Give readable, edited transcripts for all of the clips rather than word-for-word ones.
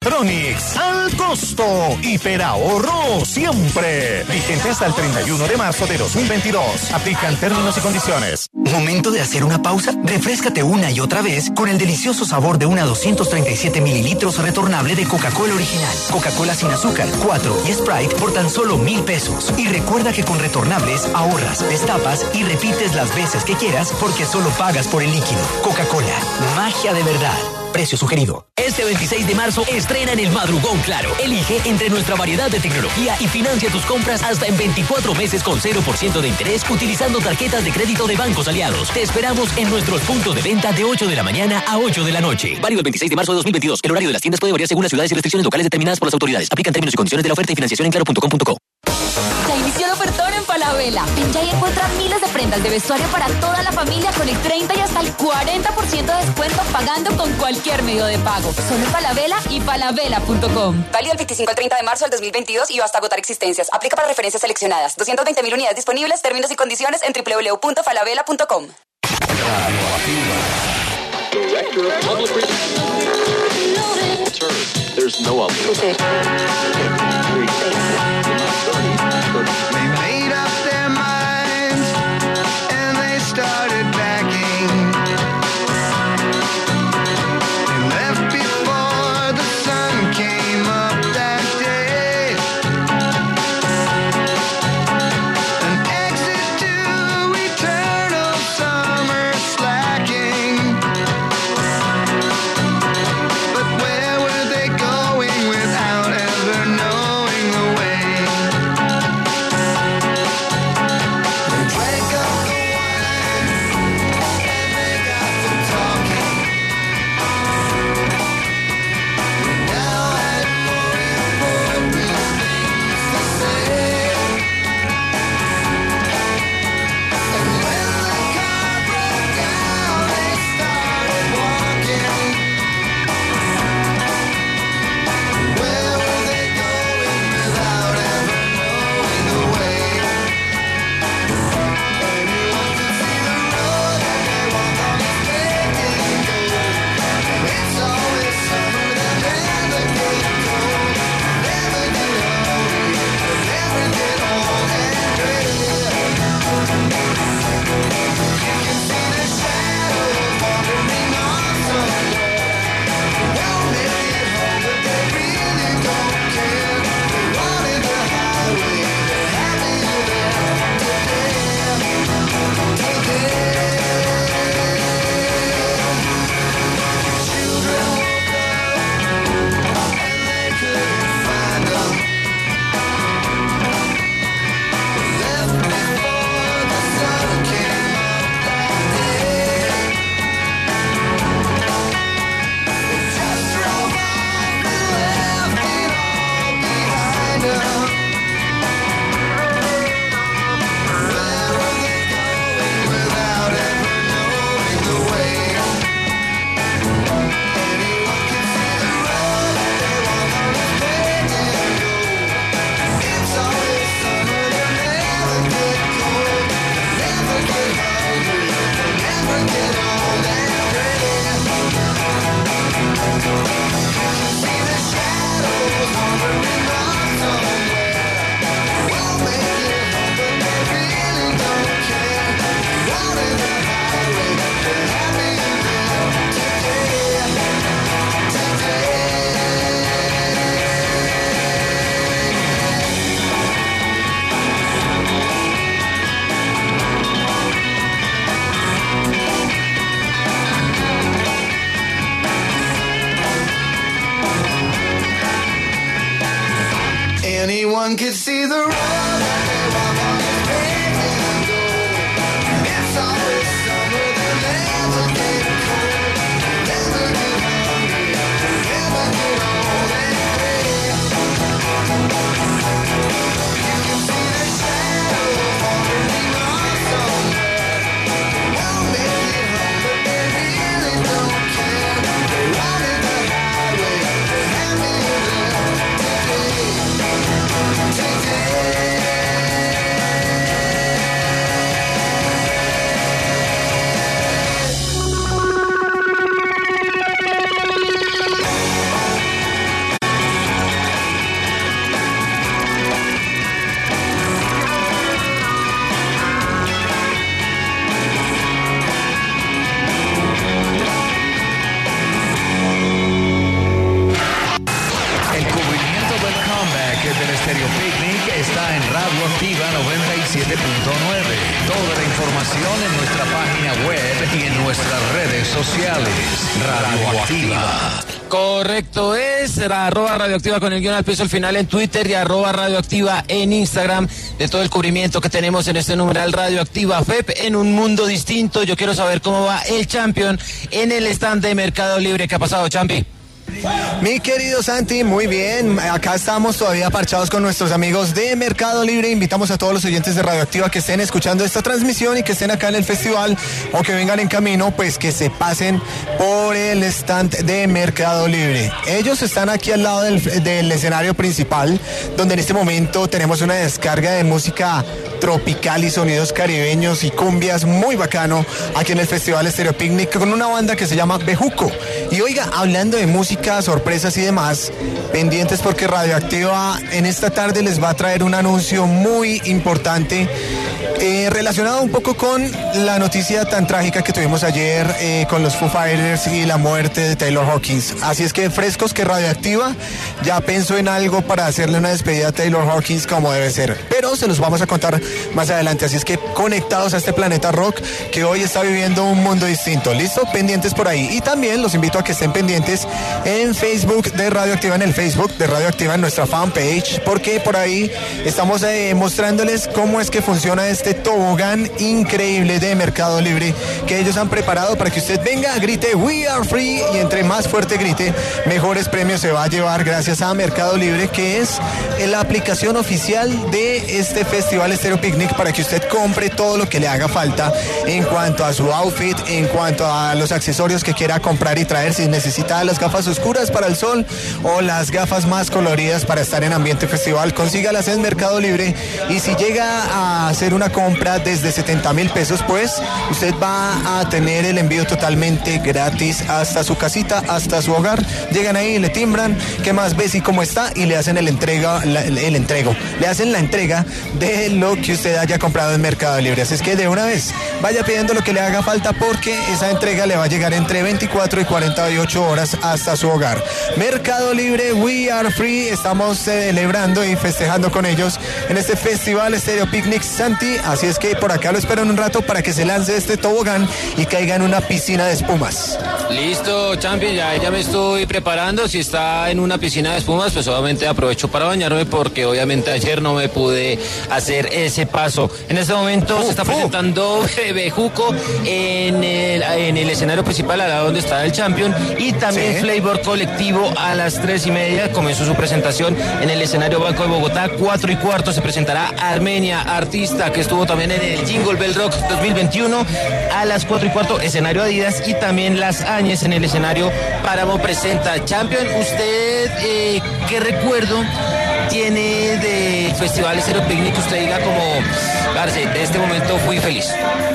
Tronix, al costo, hiperahorro siempre. Vigente hasta el 31 de marzo de 2022. Aplican términos y condiciones. Momento de hacer una pausa. Refréscate una y otra vez con el delicioso sabor de una 237 mililitros retornable de Coca-Cola original. Coca-Cola sin azúcar, 4 y Sprite por tan solo 1,000 pesos. Y recuerda que con retornables ahorras, destapas y repites las veces que quieras porque solo pagas por el líquido. Coca-Cola, magia de verdad. Precio sugerido. Este 26 de marzo estrena en el Madrugón Claro. Elige entre nuestra variedad de tecnología y financia tus compras hasta en 24 meses con 0% de interés utilizando tarjetas de crédito de bancos aliados. Te esperamos en nuestros puntos de venta de 8 de la mañana a 8 de la noche. Válido el 26 de marzo de 2022. El horario de las tiendas puede variar según las ciudades y restricciones locales determinadas por las autoridades. Aplican términos y condiciones de la oferta y financiación en claro.com.co. Ya inició el ofertón en Falabella. Ven ya y encuentra miles de prendas de vestuario para toda la familia con el 30 y hasta el 40% de descuento pagando con cualquier medio de pago. Solo en Falabella y falabella.com. Válido el 25 al 30 de marzo del 2022 y hasta agotar existencias. Aplica para referencias seleccionadas. 220.000 unidades disponibles. Términos y condiciones en www.falabella.com. There's no alternative. They made up their minds and they started backing. They left before the sun came up that day. An exit to eternal summer slacking. But where were they going without ever knowing the way? They drank up the wine and they got to talking. Now had more important things to say. And when the car broke down, they started walking. Where were they going without ever knowing the way? Anyone can see the road that they walk on is making gold. And it's always summer, they never get cold, never get hungry, never get old and gray. You can see the shadows wandering on somewhere. They'll make it home, but they really don't care. They wanted the highway, they're happy there today. Children woke up and they couldn't find them. Left before the sun came up that day. They just drove off and left it all behind them. Where were they going without ever knowing the way? Anyone can see the road that they walk on is making gold. It's always summer, they never get cold, never get hungry, never get old and gray. See the shadows wandering on somewhere. We'll make it home, but they really don't care. They wanted the highway, they're happy there today. Anyone could see the road that they walk on is making gold. It's always summer, they never get cold, never get hungry, never get old and gray. You can see the shadows wandering on somewhere. They'll make it home, but they really don't care. They wanted the highway, they're happy there today. está en Radio Activa 97.9. Toda la información en nuestra página web y en nuestras redes sociales. Radio Activa. Correcto, es @radioactiva con el guión al piso al final en Twitter y @radioactiva en Instagram de todo el cubrimiento que tenemos en este numeral Radioactiva FEP en un mundo distinto. Yo quiero saber cómo va el Champion en el stand de Mercado Libre. ¿Qué ha pasado, Champi? Mi querido Santi, muy bien, acá estamos todavía parchados con nuestros amigos de Mercado Libre. Invitamos a todos los oyentes de Radioactiva que estén escuchando esta transmisión y que estén acá en el festival o que vengan en camino, pues que se pasen por el stand de Mercado Libre. Ellos están aquí al lado del escenario principal, donde en este momento tenemos una descarga de música tropical y sonidos caribeños y cumbias muy bacano aquí en el Festival Estéreo Picnic con una banda que se llama Bejuco. Y oiga, hablando de música, sorpresas y demás, pendientes porque Radioactiva en esta tarde les va a traer un anuncio muy importante relacionado un poco con la noticia tan trágica que tuvimos ayer con los Foo Fighters y la muerte de Taylor Hawkins. Así es que frescos que Radioactiva ya pensó en algo para hacerle una despedida a Taylor Hawkins como debe ser, pero se los vamos a contar más adelante. Así es que conectados a este planeta rock que hoy está viviendo un mundo distinto. ¿Listo? Pendientes por ahí. Y también los invito a que estén pendientes en Facebook de Radioactiva, en el Facebook de Radioactiva, en nuestra fanpage, porque por ahí estamos mostrándoles cómo es que funciona este tobogán increíble de Mercado Libre que ellos han preparado para que usted venga, grite "We are free" y entre más fuerte grite, mejores premios se va a llevar gracias a Mercado Libre, que es la aplicación oficial de este Festival Estéreo Picnic para que usted compre todo lo que le haga falta en cuanto a su outfit, en cuanto a los accesorios que quiera comprar y traer, si necesita las gafas oscuras para el sol o las gafas más coloridas para estar en ambiente festival, consígalas en Mercado Libre. Y si llega a hacer una compra desde 70,000 pesos, pues usted va a tener el envío totalmente gratis hasta su casita, hasta su hogar. Llegan ahí, le timbran, ¿qué más ves y cómo está? Y le hacen le hacen la entrega de lo que usted haya comprado en Mercado Libre. Así es que de una vez vaya pidiendo lo que le haga falta porque esa entrega le va a llegar entre 24 y 48 horas hasta su hogar. Mercado Libre, We Are Free, estamos celebrando y festejando con ellos en este Festival Estéreo Picnic, Santi. Así es que por acá lo esperan un rato para que se lance este tobogán y caiga en una piscina de espumas. Listo, Champion, ya me estoy preparando. Si está en una piscina de espumas, pues obviamente aprovecho para bañarme porque obviamente ayer no me pude hacer ese paso. En este momento se está presentando Bejuco en el escenario principal, al lado donde está el Champion, y también Flavor Colectivo a las 3:30 comenzó su presentación en el escenario Banco de Bogotá. 4:15 se presentará Armenia, artista que estuvo también en el Jingle Bell Rock 2021. A las 4:15 escenario Adidas y también Las Áñez en el escenario Páramo presenta Champion. ¿Usted qué recuerdo tiene del Festival Estéreo Picnic? Usted diga como, parce, de este momento fui feliz.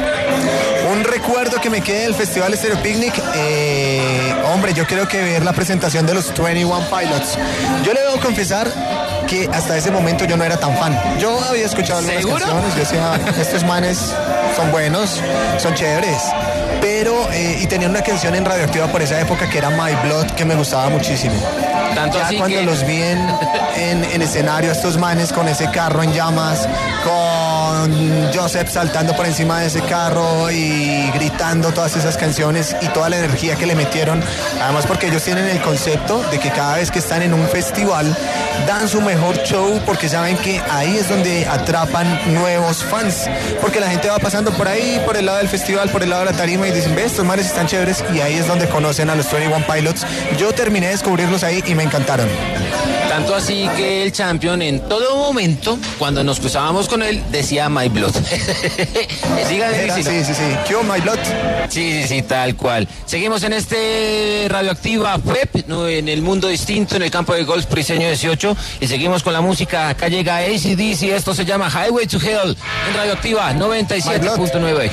Un recuerdo que me quede del Festival Estéreo Picnic, hombre, yo creo que ver la presentación de los 21 Pilots. Yo le debo confesar que hasta ese momento yo no era tan fan. Yo había escuchado algunas canciones, yo decía, estos manes son buenos, son chéveres. Pero, y tenía una canción en Radioactiva por esa época que era My Blood, que me gustaba muchísimo. Tanto ya así cuando que... los vi en escenario, estos manes con ese carro en llamas, con Joseph saltando por encima de ese carro y gritando todas esas canciones y toda la energía que le metieron, además porque ellos tienen el concepto de que cada vez que están en un festival dan su mejor show porque saben que ahí es donde atrapan nuevos fans, porque la gente va pasando por ahí, por el lado del festival, por el lado de la tarima y dicen, ve, estos manes están chéveres, y ahí es donde conocen a los 21 Pilots. Yo terminé de descubrirlos ahí y me encantaron. Tanto así que el Champion en todo momento, cuando nos cruzábamos con él, decía My Blood. Sí. ¿Qué My Blood? Sí, tal cual. Seguimos en este Radioactiva FEP, en el mundo distinto, en el campo de golf Briseño 18, y seguimos con la música. Acá llega AC/DC, esto se llama Highway to Hell, en Radioactiva 97.9.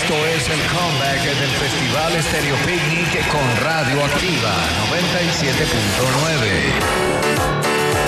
Esto es el comeback del Festival Stereo Picnic con Radio Activa 97.9.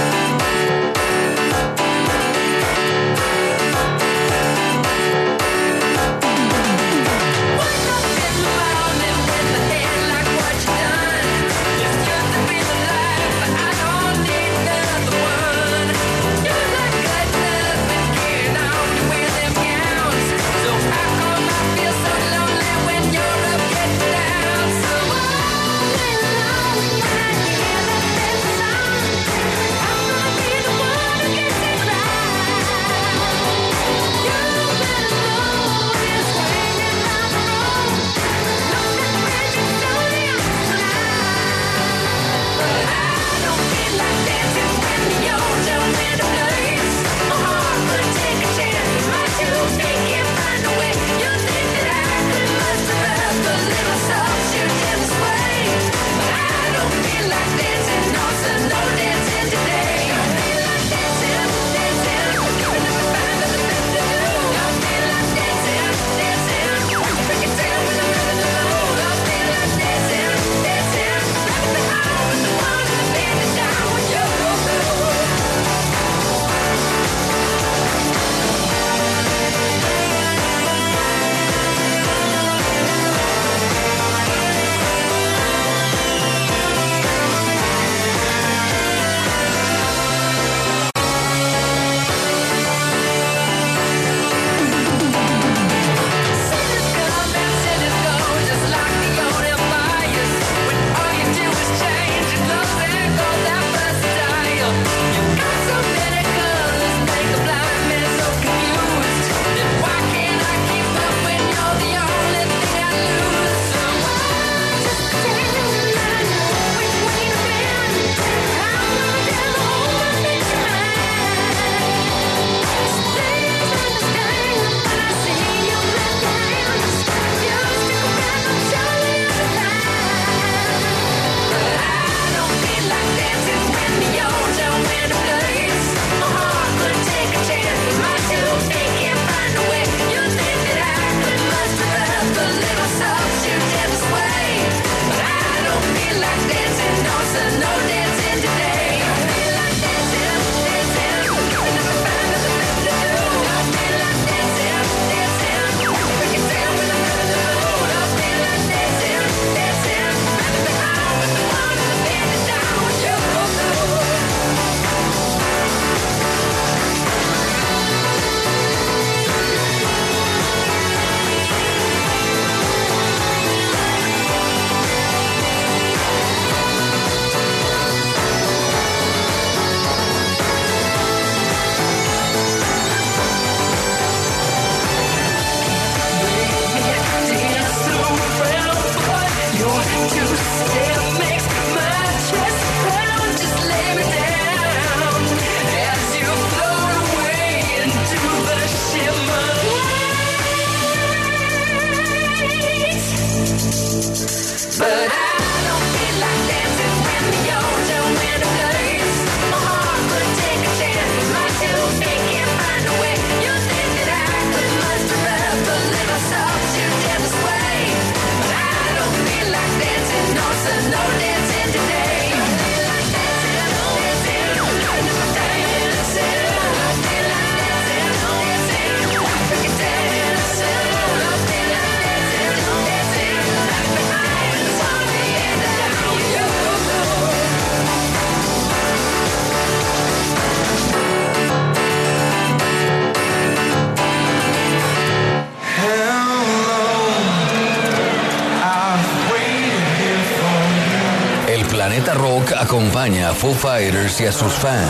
Planeta Rock acompaña a Foo Fighters y a sus fans.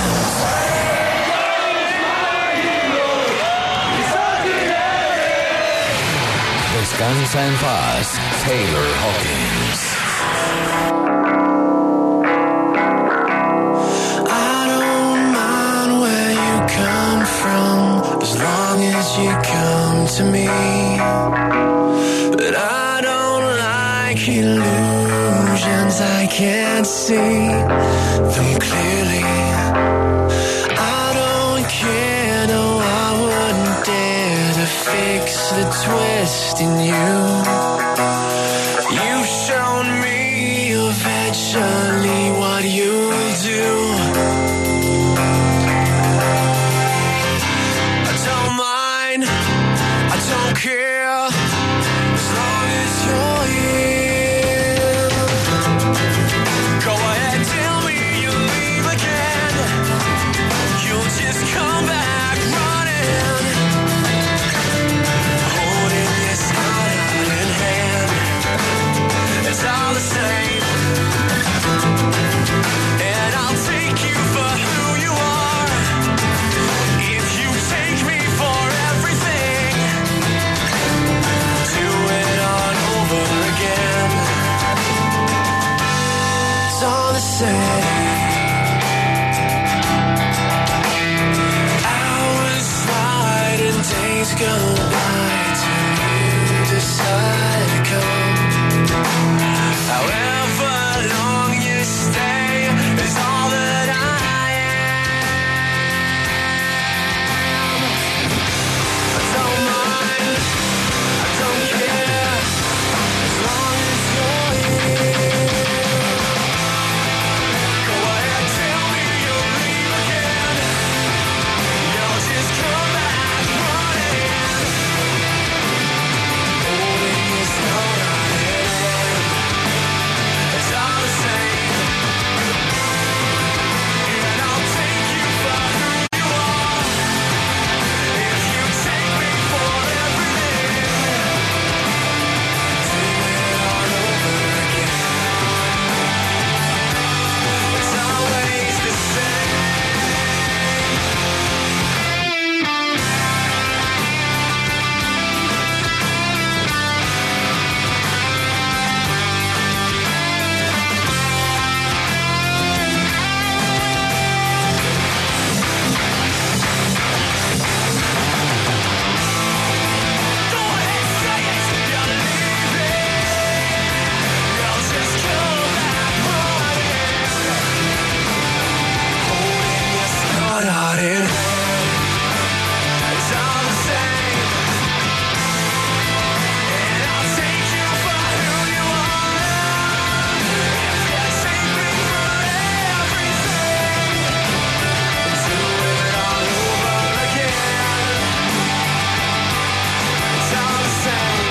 Descansa en paz, Taylor Hawkins. I don't mind where you come from, as long as you come to me. But I don't like illusions, I can't see them clearly. I don't care, no, I wouldn't dare to fix the twist invest in you. You've shown me eventually what you'll do. I don't mind, I don't care, as long as you're here. Go ahead, tell me you'll leave again. You'll just come back running, holding your scarred in hand. It's all the same, and I'll take you for who you are. If you take me for everything, do it all over again. It's all the same. Hours slide and days go by till you decide to come. However long you stay is all that I am. I don't mind, I don't care, as long as you're here. Go ahead, tell me you'll leave again. You'll just come back running, holding your scarred hand. It's all the same, and I'll take you for who you are. If you take me for everything, do it all over again. It's always the same. Go ahead, say it, you're leaving. You'll just come back running, holding your scarred heart in hand. It's all the same, and I'll take you for who you are. If you take me for everything, do it all over again. It's all the same.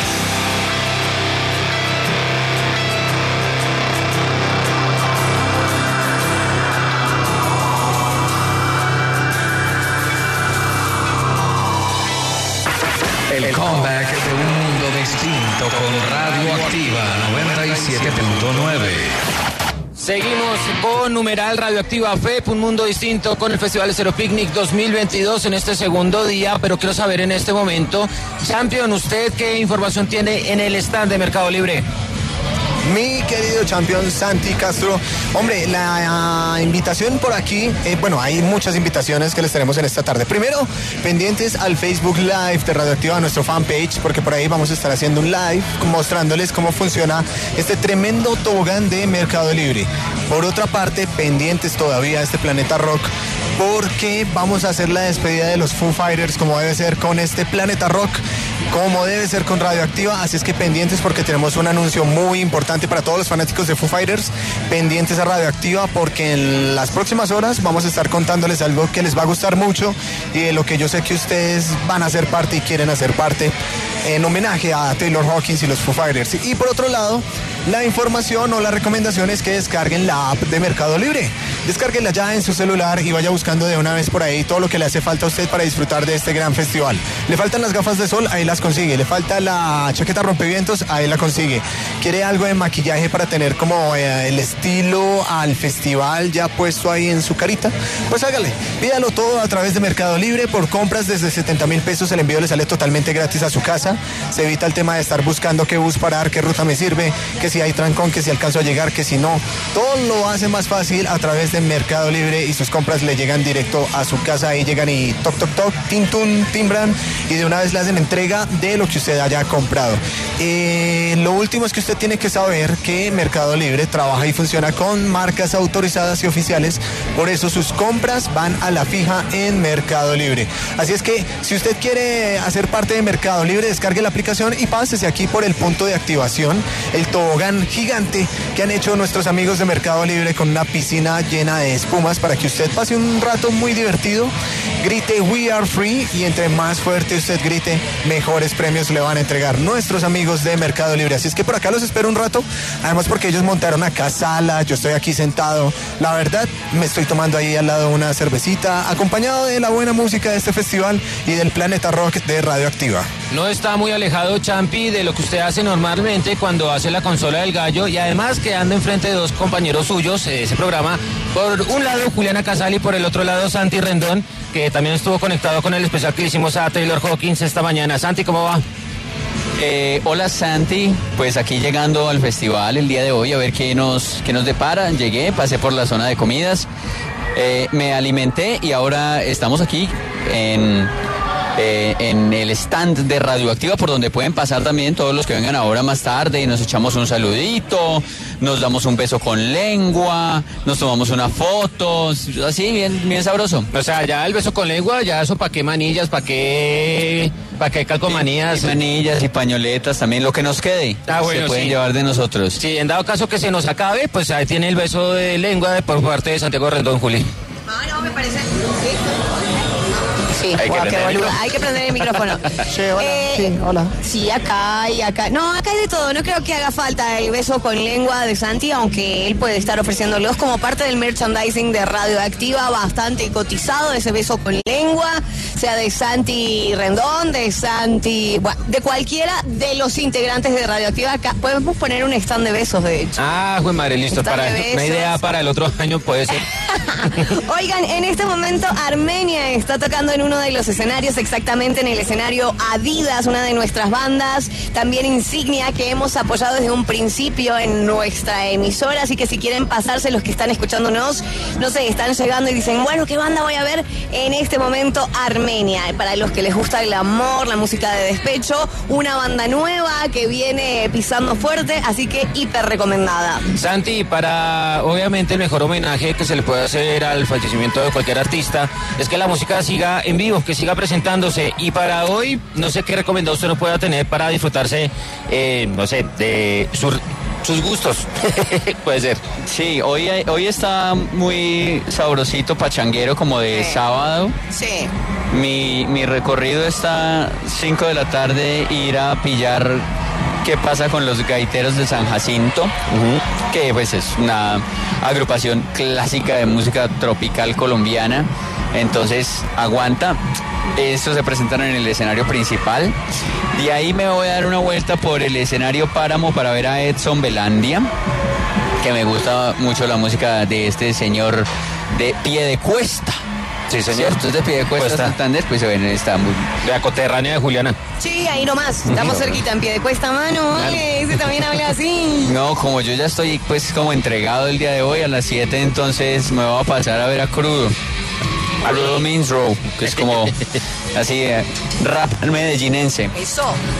El comeback de un mundo distinto con Radioactiva 97.9. Seguimos con numeral Radioactiva FEP, un mundo distinto con el Festival Estéreo Picnic 2022 en este segundo día, pero quiero saber en este momento, Champion, ¿usted qué información tiene en el stand de Mercado Libre? Mi querido campeón Santi Castro, hombre, la invitación por aquí, bueno, hay muchas invitaciones que les tenemos en esta tarde. Primero, pendientes al Facebook Live de Radioactiva, nuestro fanpage, porque por ahí vamos a estar haciendo un live mostrándoles cómo funciona este tremendo tobogán de Mercado Libre. Por otra parte, pendientes todavía a este Planeta Rock, porque vamos a hacer la despedida de los Foo Fighters como debe ser con este Planeta Rock, como debe ser con Radioactiva, así es que pendientes porque tenemos un anuncio muy importante para todos los fanáticos de Foo Fighters, pendientes a Radioactiva porque en las próximas horas vamos a estar contándoles algo que les va a gustar mucho y de lo que yo sé que ustedes van a hacer parte y quieren hacer parte en homenaje a Taylor Hawkins y los Foo Fighters. Y por otro lado, la información o la recomendación es que descarguen la app de Mercado Libre. Descárguenla ya en su celular y vaya buscando de una vez por ahí todo lo que le hace falta a usted para disfrutar de este gran festival. Le faltan las gafas de sol, ahí las consigue. Le falta la chaqueta rompevientos, ahí la consigue. ¿Quiere algo de maquillaje para tener como el estilo al festival ya puesto ahí en su carita? Pues hágale. Pídalo todo a través de Mercado Libre. Por compras desde 70,000 pesos el envío le sale totalmente gratis a su casa. Se evita el tema de estar buscando qué bus parar, qué ruta me sirve, que si hay trancón, que si alcanzo a llegar, que si no. Todo lo hace más fácil a través de Mercado Libre y sus compras le llegan directo a su casa. Ahí llegan y toc, toc, toc, tintun, timbran y de una vez le hacen entrega de lo que usted haya comprado. Lo último es que usted tiene que saber que Mercado Libre trabaja y funciona con marcas autorizadas y oficiales, por eso sus compras van a la fija en Mercado Libre. Así es que si usted quiere hacer parte de Mercado Libre, descargue la aplicación y pásese aquí por el punto de activación, el tobogán gigante que han hecho nuestros amigos de Mercado Libre con una piscina llena de espumas para que usted pase un rato muy divertido, grite "We are free" y entre más fuerte usted grite, mejores premios le van a entregar nuestros amigos de Mercado Libre. Así es que por acá los espero un rato, además porque ellos montaron acá sala, yo estoy aquí sentado, la verdad me estoy tomando ahí al lado una cervecita, acompañado de la buena música de este festival y del Planeta Rock de Radioactiva. No está muy alejado, Champi, de lo que usted hace normalmente cuando hace la consola del gallo, y además quedando enfrente de dos compañeros suyos de ese programa. Por un lado Juliana Casal y por el otro lado Santi Rendón, que también estuvo conectado con el especial que le hicimos a Taylor Hawkins esta mañana. Santi, ¿cómo va? Hola Santi, pues aquí llegando al festival el día de hoy a ver qué nos depara. Llegué, pasé por la zona de comidas, me alimenté y ahora estamos aquí en el stand de Radioactiva, por donde pueden pasar también todos los que vengan ahora más tarde y nos echamos un saludito, nos damos un beso con lengua, nos tomamos una foto, así bien sabroso. O sea, ya el beso con lengua, ya eso para qué manillas, para qué calcomanías. Manillas y pañoletas, también lo que nos quede. Bueno, se pueden sí llevar de nosotros. Sí, en dado caso que se nos acabe, pues ahí tiene el beso de lengua por parte de Santiago Rendón, Juli. No, me parece. Sí, Hay que prender el micrófono. Sí, hola. Sí, hola. Sí, acá y acá. No, acá hay de todo. No creo que haga falta el beso con lengua de Santi, aunque él puede estar ofreciéndolos como parte del merchandising de Radioactiva, bastante cotizado ese beso con lengua, sea de Santi Rendón, de Santi, bueno, de cualquiera de los integrantes de Radioactiva. Acá podemos poner un stand de besos, de hecho. Güey, madre, listo. Stand de Una besos. idea para el otro año puede ser. Oigan, en este momento Armenia está tocando en uno de los escenarios, exactamente en el escenario Adidas, una de nuestras bandas, también insignia que hemos apoyado desde un principio en nuestra emisora, así que si quieren pasarse los que están escuchándonos, no sé, están llegando y dicen, bueno, ¿qué banda voy a ver? En este momento Armenia, para los que les gusta el amor, la música de despecho, una banda nueva que viene pisando fuerte, así que hiper recomendada. Santi, para obviamente el mejor homenaje que se le puede hacer al fallecimiento de cualquier artista es que la música siga en vivo, que siga presentándose, y para hoy no sé qué recomendado usted no pueda tener para disfrutarse, no sé, de sus gustos. Puede ser. Sí, hoy está muy sabrosito, pachanguero, como de sábado. Sí. Mi recorrido está 5 de la tarde, ir a pillar qué pasa con los gaiteros de San Jacinto, que pues es una agrupación clásica de música tropical colombiana. Entonces, aguanta. Estos se presentan en el escenario principal. De ahí me voy a dar una vuelta por el escenario Páramo para ver a Edson Belandia, que me gusta mucho la música de este señor de Piedecuesta. Sí, señor. Entonces, de Piedecuesta, Santander, pues se ven, está muy... De la coterránea de Juliana. Sí, ahí nomás, estamos cerquita, en Piedecuesta, mano, ese también habla así. No, como yo ya estoy pues como entregado el día de hoy a las 7, entonces me voy a pasar a ver a Crudo. Crudo Means Row, que es como así, rap medellinense. Eso.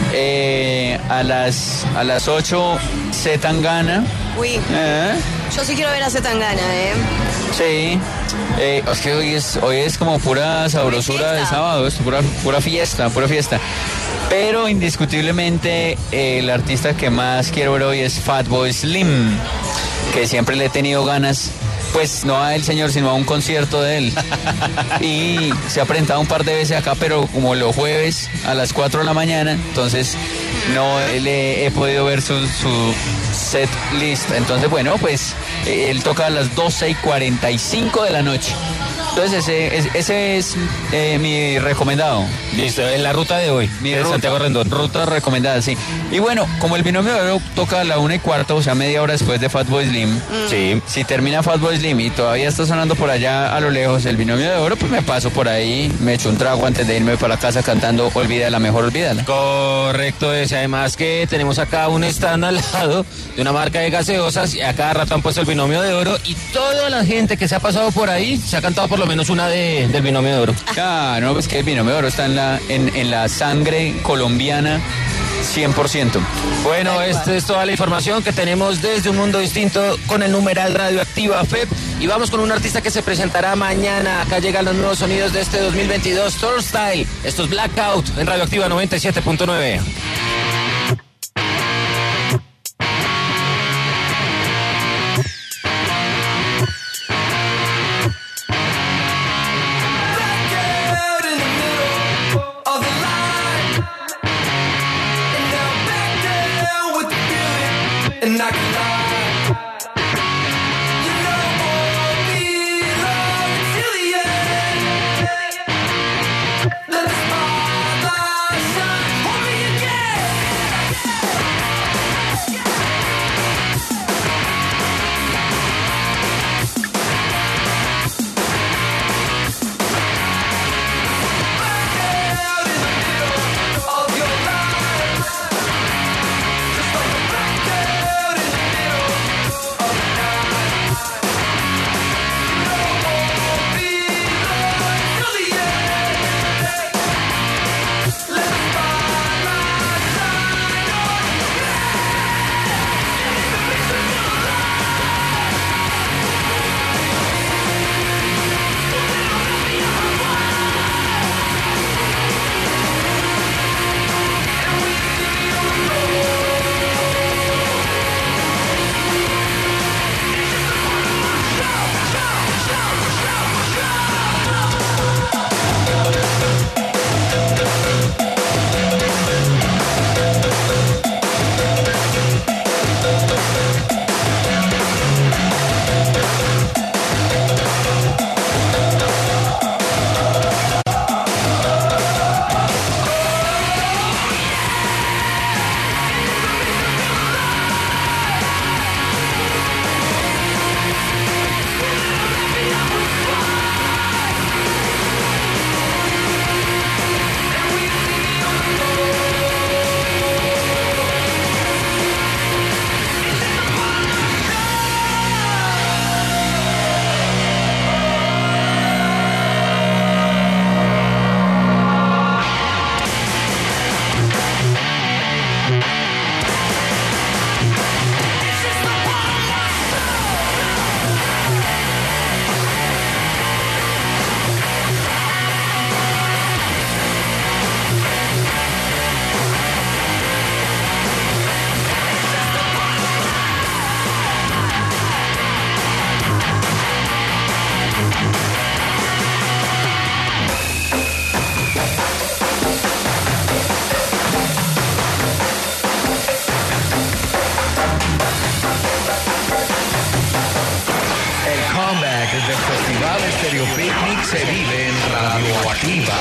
A las 8, Zetangana. Uy, yo sí quiero ver a Zetangana, Sí. Es que hoy es como pura sabrosura de sábado, es pura fiesta. Pero indiscutiblemente el artista que más quiero ver hoy es Fatboy Slim, que siempre le he tenido ganas, pues no a el señor, sino a un concierto de él. Y se ha presentado un par de veces acá, pero como los jueves a las 4 de la mañana, entonces no le he podido ver su set list. Entonces, bueno, pues él toca a las 12:45 de la noche. Entonces ese es mi recomendado. Listo, en la ruta de hoy, mi de ruta, Santiago Rendón. Ruta recomendada, sí. Y bueno, como el Binomio de Oro toca a la 1:15, o sea, media hora después de Fatboy Slim. Sí. Si termina Fatboy Slim y todavía está sonando por allá a lo lejos el Binomio de Oro, pues me paso por ahí, me echo un trago antes de irme para la casa cantando Olvídala, mejor olvídala. Correcto, es. Además que tenemos acá un stand al lado de una marca de gaseosas y a cada rato han puesto el Binomio de Oro y toda la gente que se ha pasado por ahí se ha cantado por lo menos una del Binomio de Oro. Ah, no, pues que el Binomio de Oro está en la sangre colombiana. 100%. Bueno, esta es toda la información que tenemos desde un mundo distinto con el numeral Radioactiva FEP. Y vamos con un artista que se presentará mañana. Acá llegan los nuevos sonidos de este 2022, Tour Style. Esto es Blackout en Radioactiva 97.9. And I can lie. You know won't be long till the end. Let the spotlight shine on me again. Out in the middle of your life, just like a blackout in the middle of the night. No more be long till the end. Let the spotlight shine on me. El comeback del Festival Stereo Picnic se vive en Radioactiva.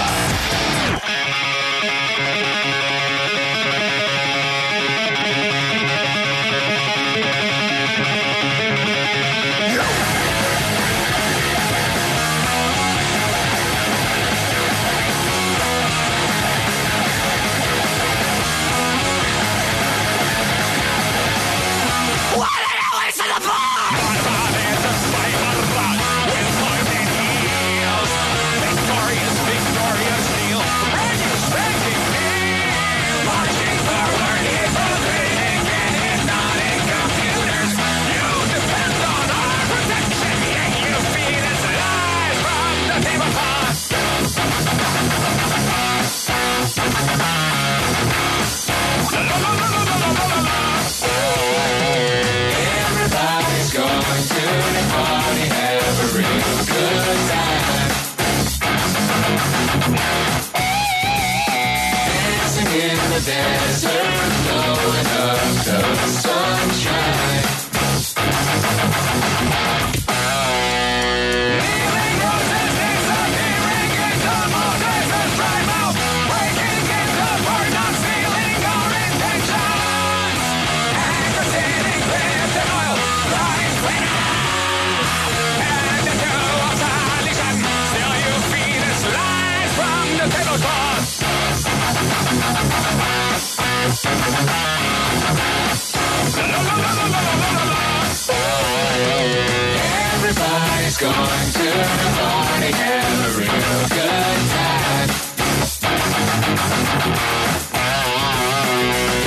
Everybody's going to the party, have a real good time. Dancing in the desert, blowing up the sunshine. Leaving roses disappearing into more desert dry mouth, breaking into burn, not feeling our intentions. Anger sitting clipped in oil, lines clean and into obsolescence. Still you feed us lies from the tablecloth. Everybody's going to the party, have a real good time.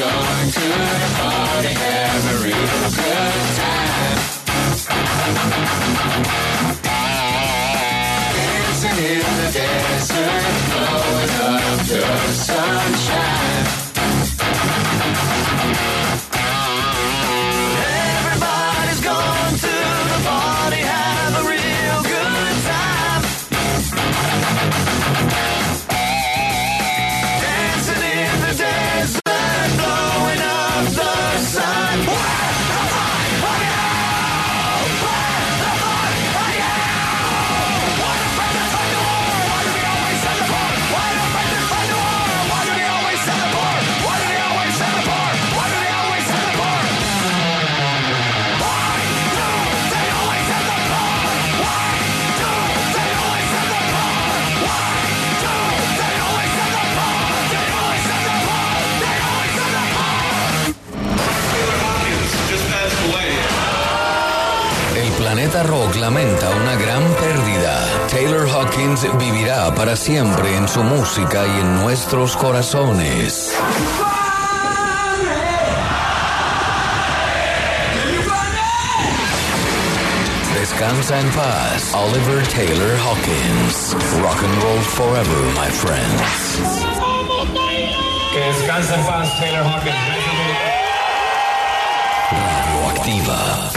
going to the party, have a real good time. Dancing in the desert, blowing up the sunshine. Everybody's going to the party, have a real good time. Dancing in the desert, blowing up the sun. El planeta rock lamenta una gran pérdida. Taylor Hawkins vivirá para siempre en su música y en nuestros corazones. Descansa en paz, Oliver Taylor Hawkins. Rock and roll forever, my friends. Que descansa en paz, Taylor Hawkins. Radioactiva.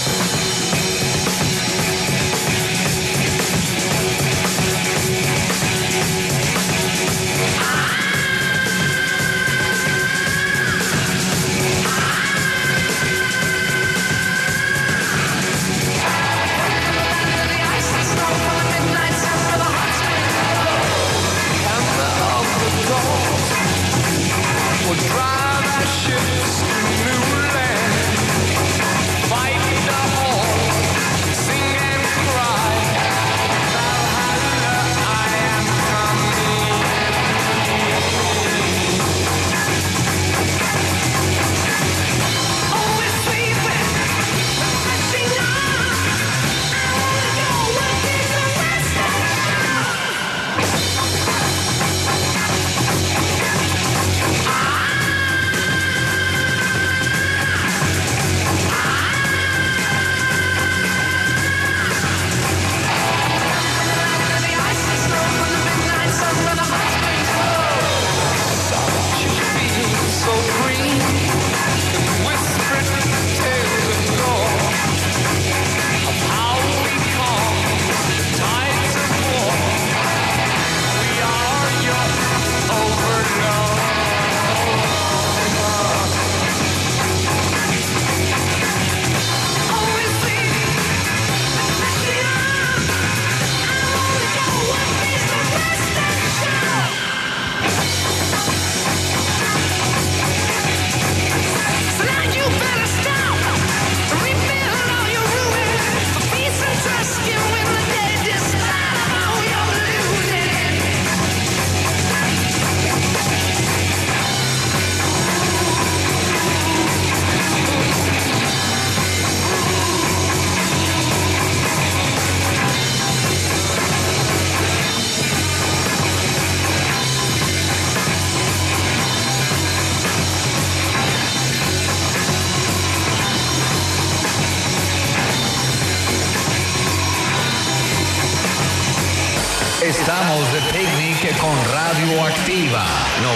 Drive our ships to new land. Fight the horn, sing and cry. Valhalla, I am coming. Oh, we're sleeping, letting on. I wanna go with the rest of the so green, whispered tales of yore, of how we calm the tides of war. We are your overlord. Always leading, letting on. I wanna go one piece of rest and show. So now you better stop, rebuild all your ruins, for peace and trust you when the day decide all you're losing. Estamos de picnic con Radioactiva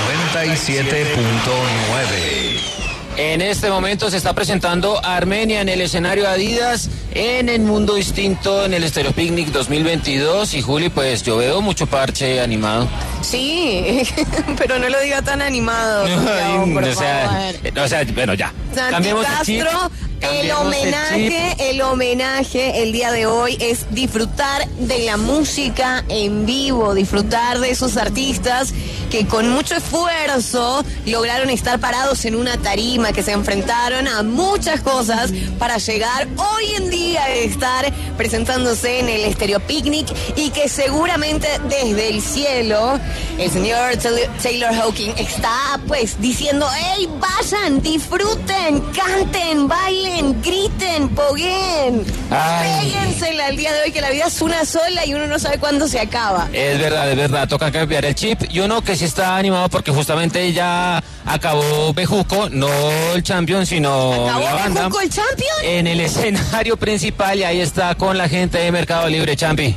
97.9. En este momento se está presentando Armenia en el escenario Adidas en el Mundo Distinto en el Estéreo Picnic 2022. Y Juli, pues yo veo mucho parche animado. Sí, pero no lo diga tan animado. Santiago, por o sea, bueno, ya. Santi Cambiemos el chip. Castro, el homenaje el día de hoy es disfrutar de la música en vivo, disfrutar de esos artistas que con mucho esfuerzo lograron estar parados en una tarima, que se enfrentaron a muchas cosas para llegar hoy en día podría estar presentándose en el Estéreo Picnic y que seguramente desde el cielo el señor Taylor Hawking está pues diciendo: ¡Ey, vayan, disfruten, canten, bailen, griten, poguen! Péguensela el día de hoy, que la vida es una sola y uno no sabe cuándo se acaba. Es verdad, toca cambiar el chip. Y uno que sí está animado porque justamente ya acabó Bejuco, no el Champion, sino la banda. ¿Acabó el Champion? En el escenario principal, y ahí está con la gente de Mercado Libre, Champi.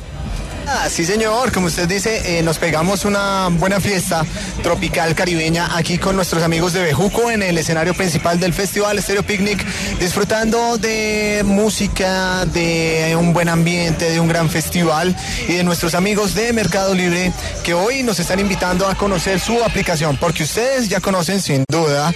Sí, señor, como usted dice, nos pegamos una buena fiesta tropical caribeña aquí con nuestros amigos de Bejuco en el escenario principal del festival Estéreo Picnic, disfrutando de música, de un buen ambiente, de un gran festival y de nuestros amigos de Mercado Libre que hoy nos están invitando a conocer su aplicación, porque ustedes ya conocen sin duda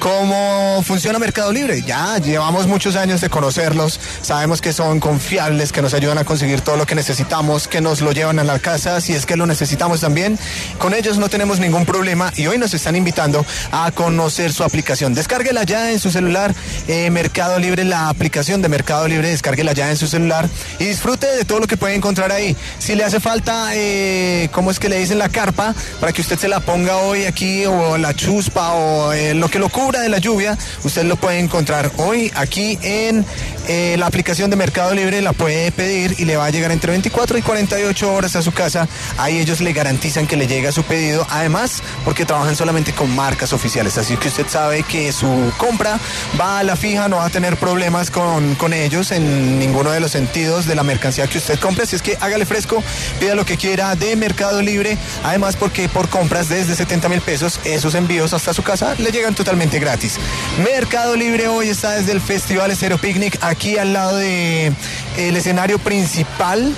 cómo funciona Mercado Libre. Ya llevamos muchos años de conocerlos, sabemos que son confiables, que nos ayudan a conseguir todo lo que necesitamos, que nos lo llevan a la casa si es que lo necesitamos también. Con ellos no tenemos ningún problema y hoy nos están invitando a conocer su aplicación. Descárguela ya en su celular, Mercado Libre, la aplicación de Mercado Libre, descárguela ya en su celular y disfrute de todo lo que puede encontrar ahí. Si le hace falta, ¿cómo es que le dicen? La carpa, para que usted se la ponga hoy aquí, o la chuspa, o lo que lo cubra de la lluvia, usted lo puede encontrar hoy aquí en la aplicación de Mercado Libre, la puede pedir y le va a llegar entre 24 y 48 horas a su casa. Ahí ellos le garantizan que le llega su pedido, además porque trabajan solamente con marcas oficiales, así que usted sabe que su compra va a la fija, no va a tener problemas con ellos en ninguno de los sentidos de la mercancía que usted compre. Así es que hágale fresco, pida lo que quiera de Mercado Libre, además porque por compras desde 70,000 pesos esos envíos hasta su casa le llegan totalmente gratis. Mercado Libre hoy está desde el Festival Estéreo Picnic, aquí al lado de el escenario principal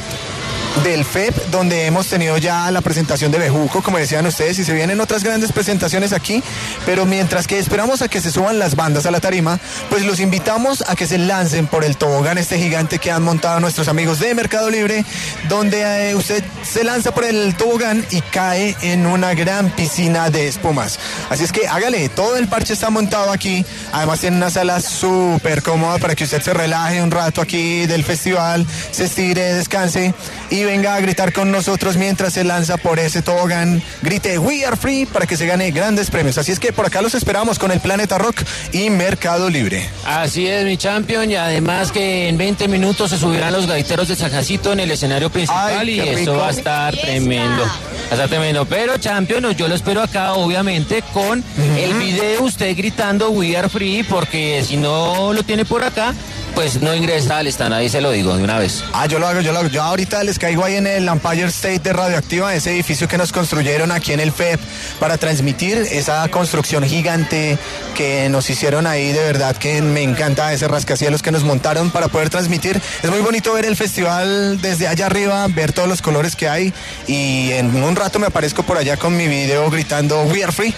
del FEP, donde hemos tenido ya la presentación de Bejuco, como decían ustedes, y se vienen otras grandes presentaciones aquí, pero mientras que esperamos a que se suban las bandas a la tarima, pues los invitamos a que se lancen por el tobogán este gigante que han montado nuestros amigos de Mercado Libre, donde usted se lanza por el tobogán y cae en una gran piscina de espumas. Así es que hágale, todo el parche está montado aquí, además tiene una sala súper cómoda para que usted se relaje un rato aquí del festival, se estire, descanse y venga a gritar con nosotros mientras se lanza por ese tobogán. Grite "We are free" para que se gane grandes premios. Así es que por acá los esperamos con el Planeta Rock y Mercado Libre. Así es, mi champion, y además que en 20 minutos se subirán los gaiteros de San Jacinto en el escenario principal. Ay, y esto va a estar tremendo. Va a estar tremendo, pero champion, yo lo espero acá obviamente con el video, usted gritando "We are free", porque si no lo tiene por acá, pues no ingresa al stand, ahí se lo digo de una vez. Yo lo hago. Yo ahorita les caigo ahí en el Empire State de Radioactiva, ese edificio que nos construyeron aquí en el FEP para transmitir esa construcción gigante que nos hicieron ahí. De verdad que me encanta ese rascacielos que nos montaron para poder transmitir. Es muy bonito ver el festival desde allá arriba, ver todos los colores que hay, y en un rato me aparezco por allá con mi video gritando "We are free".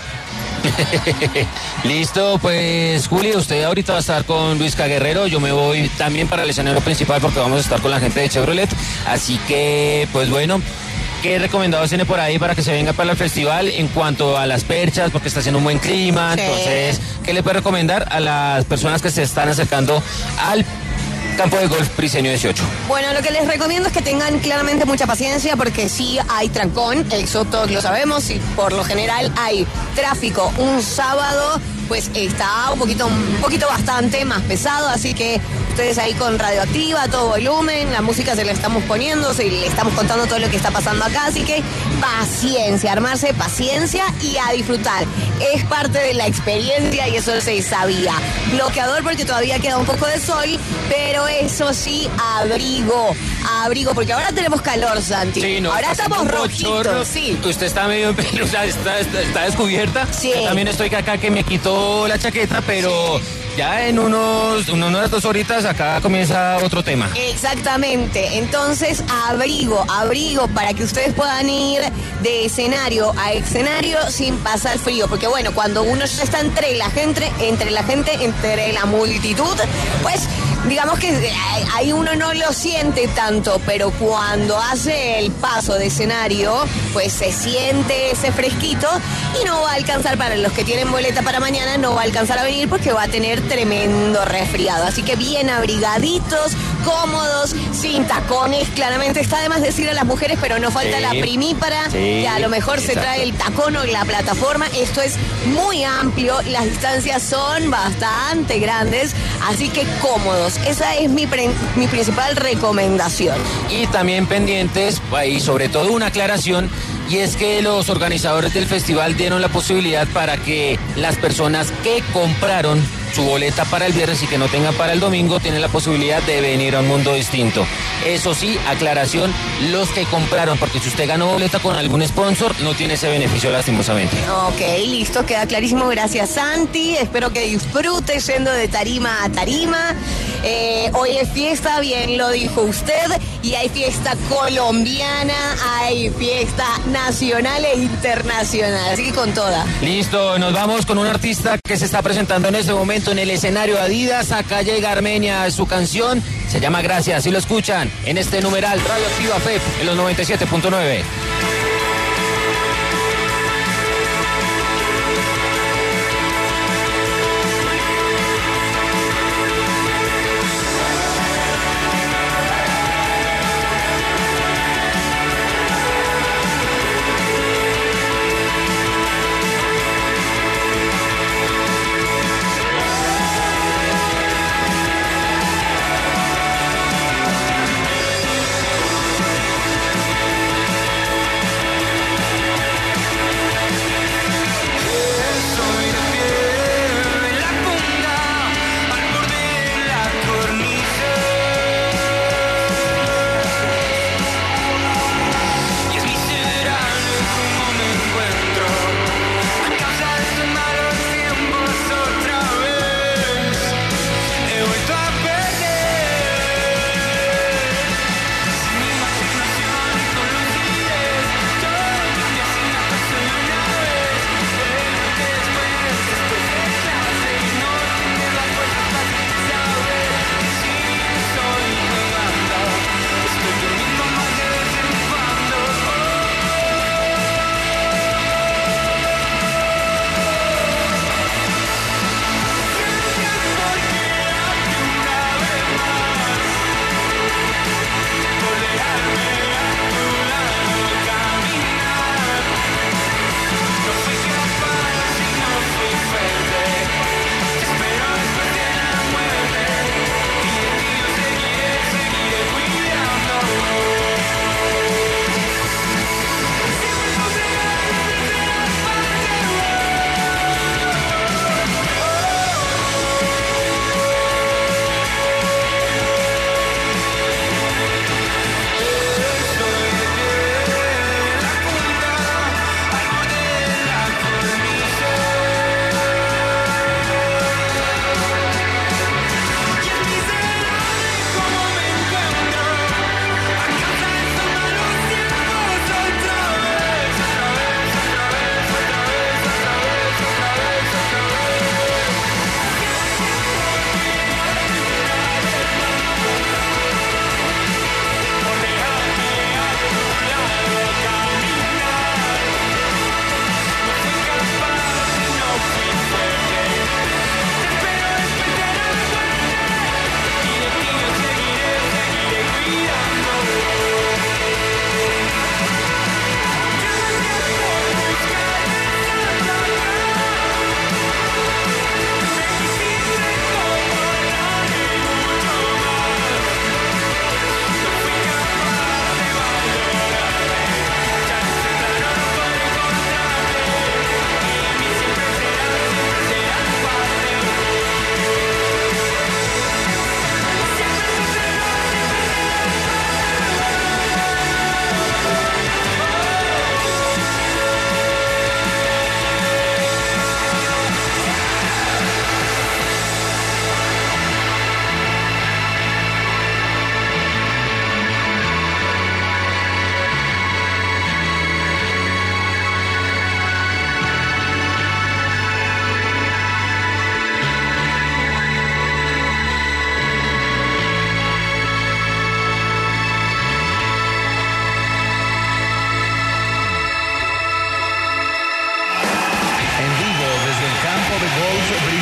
Listo, pues Julio, usted ahorita va a estar con Luisca Guerrero, yo me voy también para el escenario principal porque vamos a estar con la gente de Chevrolet, así que pues bueno, ¿qué recomendados tiene por ahí para que se venga para el festival en cuanto a las perchas? Porque está haciendo un buen clima, sí. Entonces, ¿qué le puede recomendar a las personas que se están acercando al campo de golf Briceño 18? Bueno, lo que les recomiendo es que tengan claramente mucha paciencia, porque sí hay trancón, eso todos lo sabemos, y por lo general hay tráfico. Un sábado pues está un poquito bastante más pesado, así que ustedes ahí con Radioactiva a todo volumen, la música se la estamos poniendo, le estamos contando todo lo que está pasando acá, así que paciencia, armarse paciencia y a disfrutar. Es parte de la experiencia y eso se sabía. Bloqueador porque todavía queda un poco de sol, pero eso sí, abrigo, porque ahora tenemos calor, Santi. Sí, no, ahora estamos rojitos, sí. Usted está medio, o sea, está descubierta. Sí. Yo también estoy acá que me quito la chaqueta, pero sí, ya en unas 2 horitas acá comienza otro tema. Exactamente, entonces abrigo para que ustedes puedan ir de escenario a escenario sin pasar frío, porque bueno, cuando uno ya está entre la multitud, pues digamos que ahí uno no lo siente tanto, pero cuando hace el paso de escenario, pues se siente ese fresquito y no va a alcanzar, para los que tienen boleta para mañana, no va a alcanzar a venir porque va a tener tremendo resfriado. Así que bien abrigaditos, cómodos, sin tacones. Claramente está de más decir a las mujeres, pero no falta Sí. la primípara, Sí, que a lo mejor se exacto. trae el tacón o la plataforma. Esto es muy amplio, las distancias son bastante grandes, así que cómodos. Esa es mi principal recomendación. Y también pendientes, y sobre todo una aclaración, y es que los organizadores del festival dieron la posibilidad para que las personas que compraron su boleta para el viernes y que no tengan para el domingo tienen la posibilidad de venir a un mundo distinto. Eso sí, aclaración, los que compraron, porque si usted ganó boleta con algún sponsor, no tiene ese beneficio lastimosamente. Ok, listo, queda clarísimo. Gracias, Santi. Espero que disfrutes yendo de tarima a tarima. Hoy es fiesta, bien lo dijo usted, y hay fiesta colombiana, hay fiesta nacional e internacional, así que con toda. Listo, nos vamos con un artista que se está presentando en este momento en el escenario Adidas. Acá llega Armenia, su canción se llama Gracias, y lo escuchan en este numeral Radioactiva FEP en los 97.9.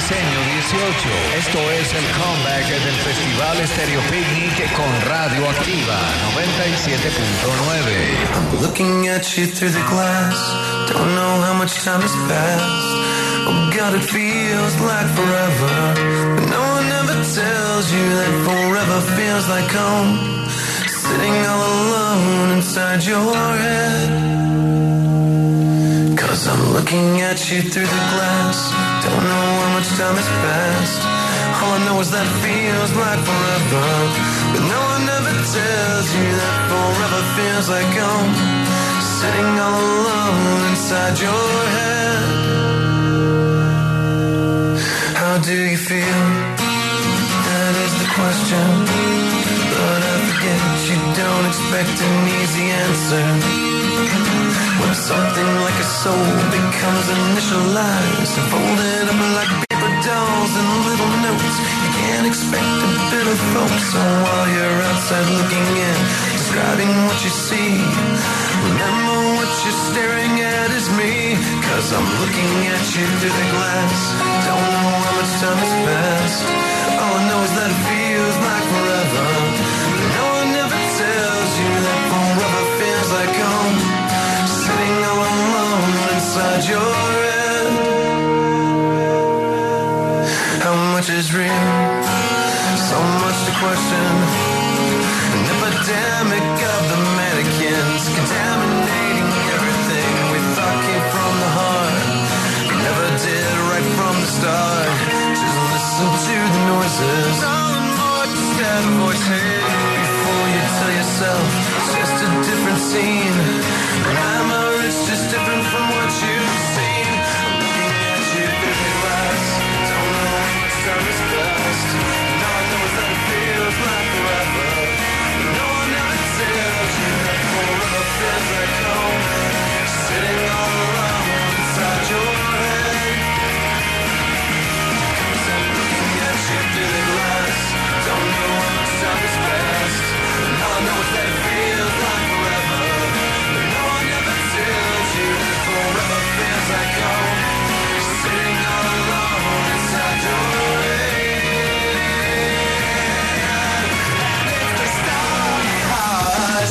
Diseño 18. Esto es el comeback del Festival Stereo Picnic con Radioactiva 97.9. I'm looking at you through the glass. Don't know how much time has passed. Oh God, it feels like forever. But no one ever tells you that forever feels like home. Sitting all alone inside your head. 'Cause I'm looking at you through the glass. Don't know how much time has passed. All I know is that it feels like forever. But no one ever tells you that forever feels like home. Sitting all alone inside your head. How do you feel? That is the question. But I forget you don't expect an easy answer. When something like a soul becomes initialized and folded up like paper dolls and little notes, you can't expect a bit of hope. So while you're outside looking in, describing what you see, remember what you're staring at is me. 'Cause I'm looking at you through the glass. Don't know how much time has passed. All I know is that it feels like forever. But no one ever tells you that forever feels like home. Sitting all alone inside your head. How much is real? So much to question. An epidemic of the mannequins, contaminating everything we thought came from the heart. We never did right from the start. Just listen to the noises. All in more instead of voices. Before you tell yourself it's just a different scene. Remember, it's just different from what you've seen. I'm looking at you through the glass. Don't know how much time has passed. And all I know is that it feels like forever. But no one ever tells you that forever feels like home. Sitting all alone inside your head. 'Cause I'm looking at you through the glass. Don't know how much time has passed. And all I know is that it feels like forever. But no one ever tells you that forever feels like home. Sitting all alone inside your head. And it's the stars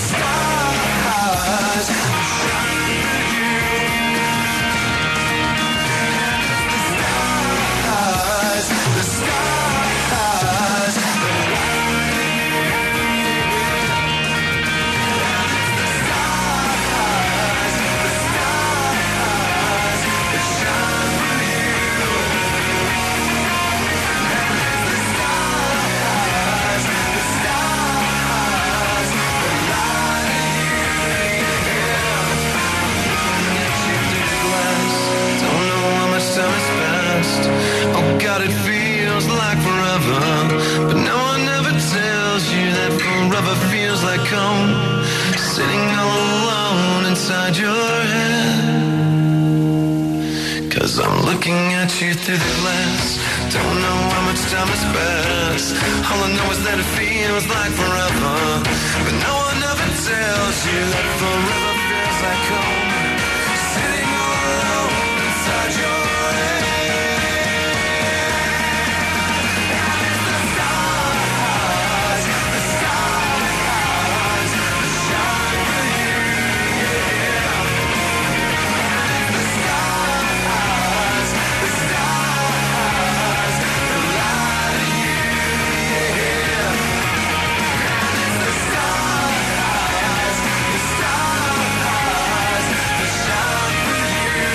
shine for you. The stars that don't know how much time has passed. Oh God, it feels like forever. But no one ever tells you that forever feels like home. Sitting all alone inside your head. 'Cause I'm looking at you through the glass. Don't know how much time has passed. All I know is that it feels like forever. But no one ever tells you that forever feels like home. Sitting all alone inside your head. And it's the stars that shine for you. And it's the stars that light you. And it's the stars that shine for you.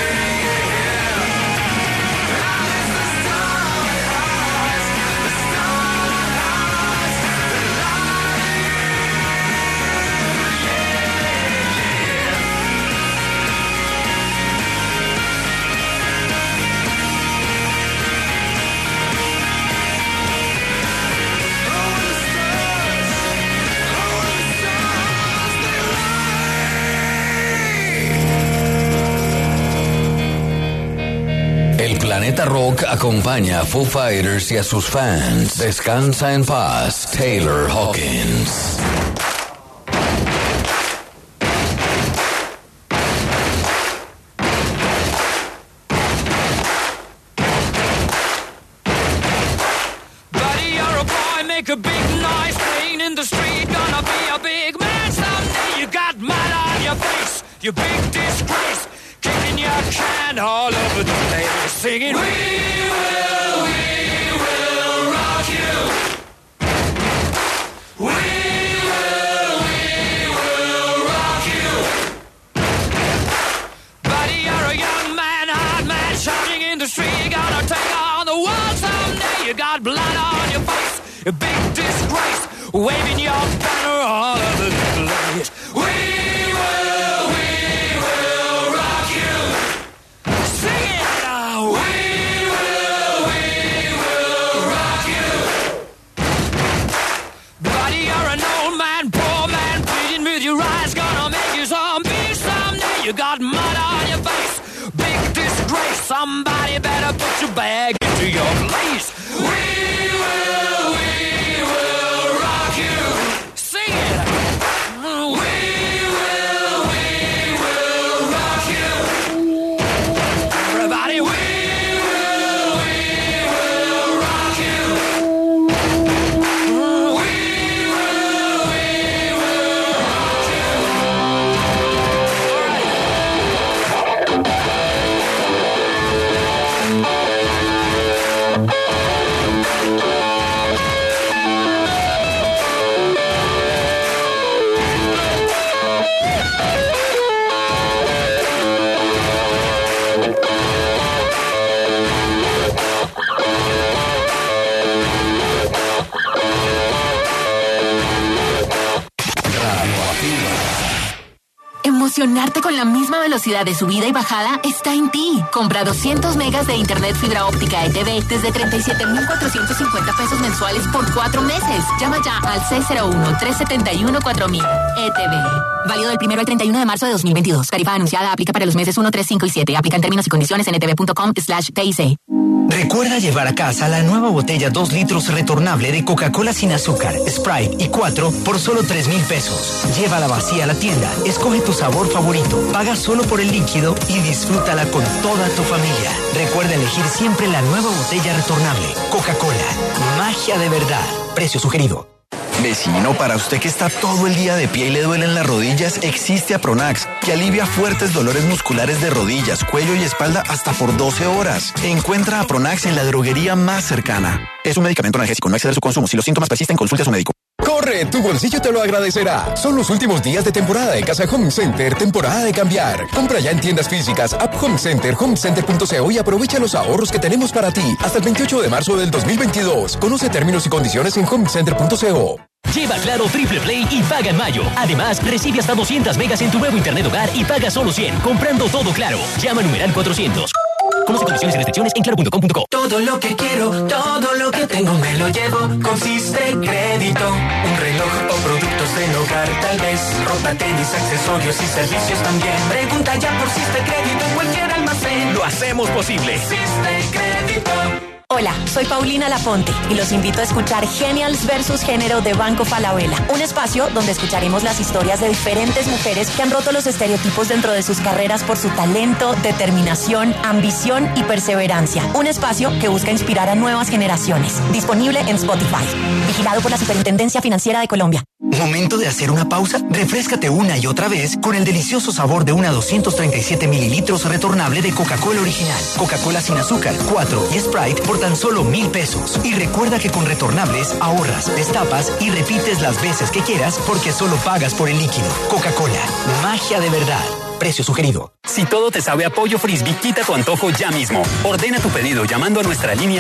El Planeta Rock acompaña a Foo Fighters y a sus fans. Descansa en paz, Taylor Hawkins. make a big noise playing in the street. Gonna be a big man someday. You got mud on your face, you big disgrace. Kicking your can all over the place, singing, we will rock you. We will rock you. Buddy, you're a young man, hard man, shouting in the street. You're gonna take on the world someday. You got blood on your face, a big disgrace, waving your banner all over the place. We will rock you. Sing it now. We will rock you. Buddy, you're an old man, poor man, pleading with your eyes, gonna make you zombie someday. You got mud on your face, big disgrace. Somebody better put your bag into your place. We will rock you. Sing it. We will rock you. Everybody, we will rock you. We will rock you. Emocionarte con la misma velocidad de subida y bajada está en ti. Compra 200 megas de internet fibra óptica ETV desde 37,450 pesos mensuales por 4 meses. Llama ya al 601-371-4000. ETV. Válido del 1 al 31 de marzo de 2022. Tarifa anunciada aplica para los meses 1, 3, 5 y 7. Aplica en términos y condiciones en etv.com/TIC. Recuerda llevar a casa la nueva botella 2 litros retornable de Coca-Cola sin azúcar, Sprite y 4 por solo 3,000 pesos. Llévala vacía a la tienda, escoge tu sabor favorito, paga solo por el líquido y disfrútala con toda tu familia. Recuerda elegir siempre la nueva botella retornable. Coca-Cola, magia de verdad. Precio sugerido. Vecino, para usted que está todo el día de pie y le duelen las rodillas, existe Apronax, que alivia fuertes dolores musculares de rodillas, cuello y espalda hasta por 12 horas. Encuentra Apronax en la droguería más cercana. Es un medicamento analgésico, no exceder su consumo. Si los síntomas persisten, consulte a su médico. ¡Corre! Tu bolsillo te lo agradecerá. Son los últimos días de temporada de Casa Home Center, temporada de cambiar. Compra ya en tiendas físicas, App Home Center, homecenter.co y aprovecha los ahorros que tenemos para ti hasta el 28 de marzo del 2022. Conoce términos y condiciones en homecenter.co. Lleva Claro Triple Play y paga en mayo. Además, recibe hasta 200 megas en tu nuevo internet hogar y paga solo 100, comprando todo Claro. Llama al numeral 400. Conoce condiciones y restricciones en claro.com.co. Todo lo que quiero, todo lo que tengo me lo llevo con Sistre Crédito. Un reloj o productos del hogar, tal vez ropa, tenis, accesorios y servicios también. Pregunta ya por Sistre Crédito en cualquier almacén. Lo hacemos posible. Sistre Crédito. Hola, soy Paulina Lafonte y los invito a escuchar Genials versus Género de Banco Falabella, un espacio donde escucharemos las historias de diferentes mujeres que han roto los estereotipos dentro de sus carreras por su talento, determinación, ambición y perseverancia. Un espacio que busca inspirar a nuevas generaciones. Disponible en Spotify. Vigilado por la Superintendencia Financiera de Colombia. Momento de hacer una pausa. Refréscate una y otra vez con el delicioso sabor de una 237 mililitros retornable de Coca-Cola original, Coca-Cola sin azúcar, 4 y Sprite por tan solo 1,000 pesos. Y recuerda que con retornables ahorras, destapas y repites las veces que quieras porque solo pagas por el líquido. Coca-Cola, magia de verdad. Precio sugerido. Si todo te sabe a pollo frisbee, quita tu antojo ya mismo. Ordena tu pedido llamando a nuestra línea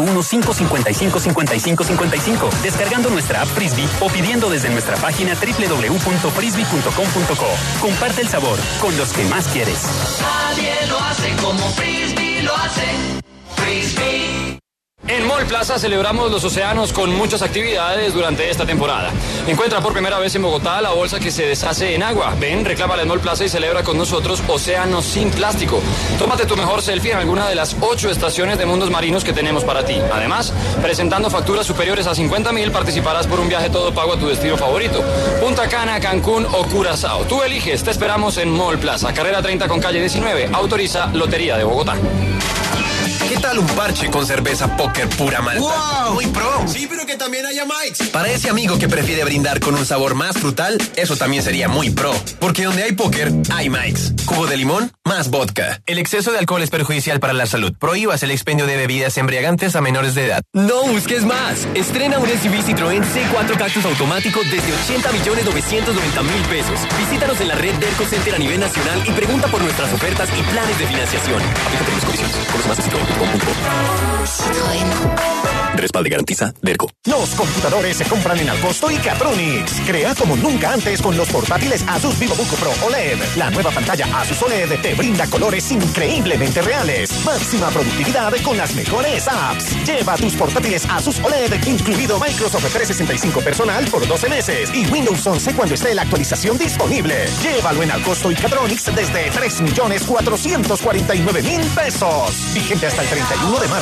301-555-5555, descargando nuestra app Frisbee o pidiendo desde nuestra página www.frisbee.com.co. Comparte el sabor con los que más quieres. Nadie lo hace como Frisbee lo hace. Frisbee. En Mall Plaza celebramos los océanos con muchas actividades durante esta temporada. Encuentra por primera vez en Bogotá la bolsa que se deshace en agua. Ven, reclámala en Mall Plaza y celebra con nosotros océanos sin plástico. Tómate tu mejor selfie en alguna de las 8 estaciones de mundos marinos que tenemos para ti. Además, presentando facturas superiores a 50,000, participarás por un viaje todo pago a tu destino favorito. Punta Cana, Cancún o Curazao. Tú eliges, te esperamos en Mall Plaza, carrera 30 con calle 19. Autoriza Lotería de Bogotá. ¿Qué tal un parche con cerveza póker pura malta? ¡Wow! Muy pro. Sí, pero que también haya Mike's. Para ese amigo que prefiere brindar con un sabor más frutal, eso también sería muy pro. Porque donde hay póker, hay Mike's. Jugo de limón, más vodka. El exceso de alcohol es perjudicial para la salud. Prohíbas el expendio de bebidas embriagantes a menores de edad. No busques más. Estrena un SUV Citroën C4 Cactus automático desde 80.990.000 pesos. Visítanos en la red Derco Center a nivel nacional y pregunta por nuestras ofertas y planes de financiación. Aplica términos y condiciones. Conoce más en citroen.com.co. Respalde garantiza Derco. Los computadores se compran en Alcosto y Catronics. Crea como nunca antes con los portátiles Asus VivoBook Pro OLED. La nueva pantalla Asus OLED te brinda colores increíblemente reales. Máxima productividad con las mejores apps. Lleva tus portátiles Asus OLED, incluido Microsoft 365 personal por 12 meses y Windows 11 cuando esté la actualización disponible. Llévalo en Alcosto y Catronics desde 3.449.000 pesos. Vigente hasta el 31 de marzo.